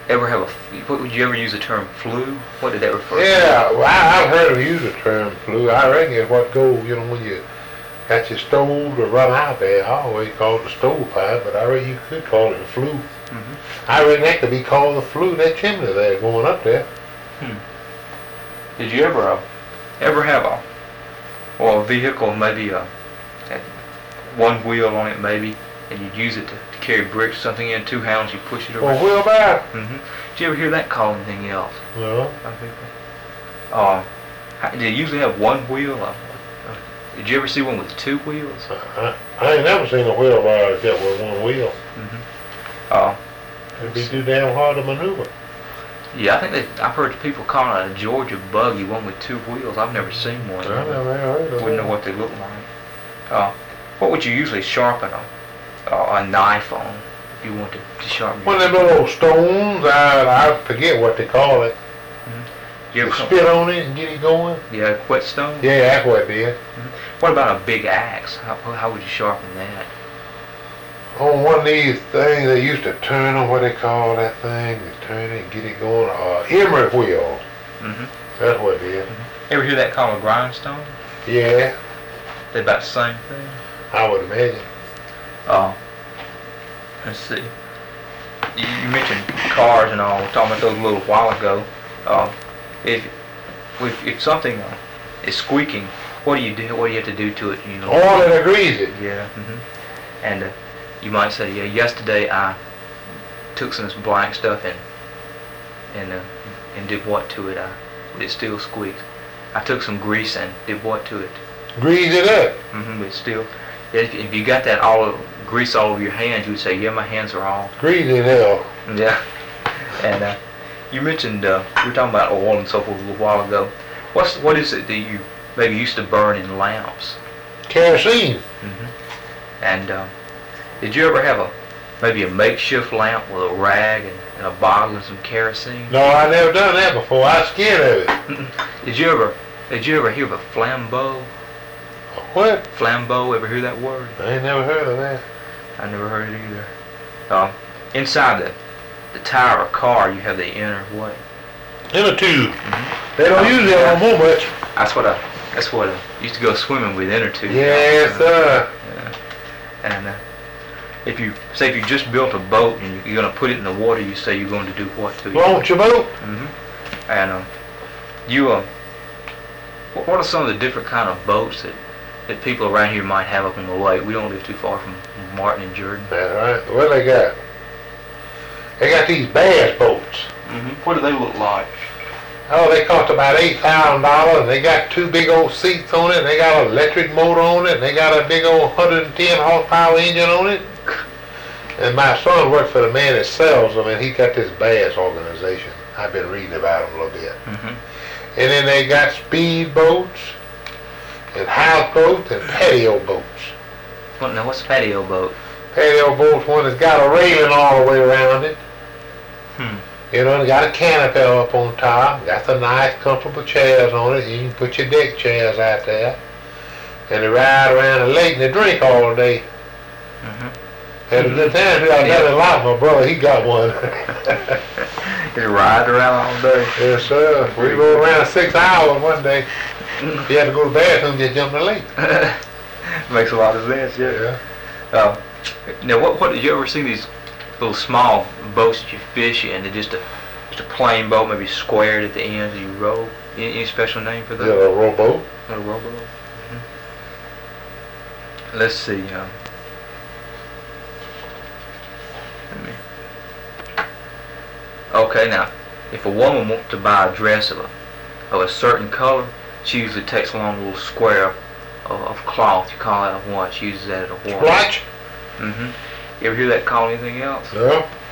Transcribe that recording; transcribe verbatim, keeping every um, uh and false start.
ever have a? What would you ever use the term flue? What did that refer Yeah, to? Yeah, well, I, I've heard of use the term flue. I reckon it's what goes, you know, when you got your stove to run out there. I always call it the stovepipe, but I reckon you could call it the flue. Mm-hmm. I reckon that could be called the flue, that chimney there going up there. Hmm. Did you ever uh, ever have a or a vehicle maybe a, a one wheel on it maybe, and you'd use it to, to carry bricks or something in, two hands you push it around? Well, wheelbarrow? Mm-hmm. Did you ever hear that called anything else? No. Uh, did it usually have one wheel? Uh, uh, did you ever see one with two wheels? I, I ain't never seen a wheelbarrow except with one wheel. Mm-hmm. Uh, It'd be too damn hard to maneuver. Yeah, I think they, I've heard people calling it a Georgia buggy, one with two wheels. I've never seen one. I never heard of Wouldn't know what they look like. Uh, what would you usually sharpen a, uh, a knife on if you wanted to sharpen? One of them little stones, I, I forget what they call it. Mm-hmm. You You ever spit on it and get it going? Yeah, whetstone? Yeah, that's what it is. Mm-hmm. What about a big axe? How, how would you sharpen that? On one of these things they used to turn on, what they call that thing, they turn it and get it going, uh, emery wheel. Mm-hmm. That's what it is. Mm-hmm. Ever hear that called a grindstone? Yeah. They're about the same thing. I would imagine. Uh, let's see. You, you mentioned cars and all. We were talking about those a little while ago. Uh, if, if if something uh, is squeaking, what do you do? What do you have to do to it? You know. Oil and grease it. Yeah. Mm-hmm. And uh, you might say, yeah, yesterday I took some of this black stuff and and uh, and did what to it? I, it still squeaks. I took some grease and did what to it? Grease it up. Mm-hmm. But still, if, if you got that all grease all over your hands, you would say, yeah, my hands are all. Grease it up. Yeah. And uh, you mentioned uh, we were talking about oil and so forth a little while ago. What's what is it that you maybe used to burn in lamps? Kerosene. Mm-hmm. And uh, did you ever have a maybe a makeshift lamp with a rag and, and a bottle and some kerosene? No, I never done that before. I was scared of it. Did you ever did you ever hear of a flambeau? What? Flambeau, ever hear that word? I ain't never heard of that. I never heard it either. Um, inside the the tire of a car, you have the inner what? Inner tube. Mm-hmm. They don't use that no more much. That's what I. That's what I used to go swimming with, inner tube. Yes, sir. Yeah. And uh, if you say if you just built a boat and you're going to put it in the water, you say you're going to do what to it? Launch your boat. Mm-hmm. And um, you uh, what are some of the different kind of boats that that people around here might have up on the lake? We don't live too far from Martin and Jordan. That's right. What they got? They got these bass boats. Mm-hmm. What do they look like? Oh, they cost about eight thousand dollars. They got two big old seats on it. They got an electric motor on it. They got a big old one hundred ten horsepower engine on it. And my son works for the man that sells them, and he got this bass organization. I've been reading about them a little bit. Mm-hmm. And then they got speed boats, and houseboats, and patio boats. Well, now, what's a patio boat? Patio boats, one that's got a railing all the way around it. Hmm. You know, they got a canopy up on top. Got some nice, comfortable chairs on it. You can put your deck chairs out there. And they ride around the lake and they drink all day. Mm-hmm. Had a good time. I got a lot. My brother, he got one. They ride around all day. Yes, sir. We rode around six hours one day. If you had to go to the bathroom, just jump in the lake. Makes a lot of sense, yeah. Yeah. Uh, now, what what did you ever see these little small boats that you fish in? They're just a just a plain boat, maybe squared at the ends, and you row. Any, any special name for that? Yeah, a rowboat. A rowboat. Mm-hmm. Let's see. Um, let me. Okay, now, if a woman wants to buy a dress of a of a certain color, she usually takes along a little square of, of cloth. You call that a what? She uses that at a what? Splotch? Mm-hmm. You ever hear that called anything else? No.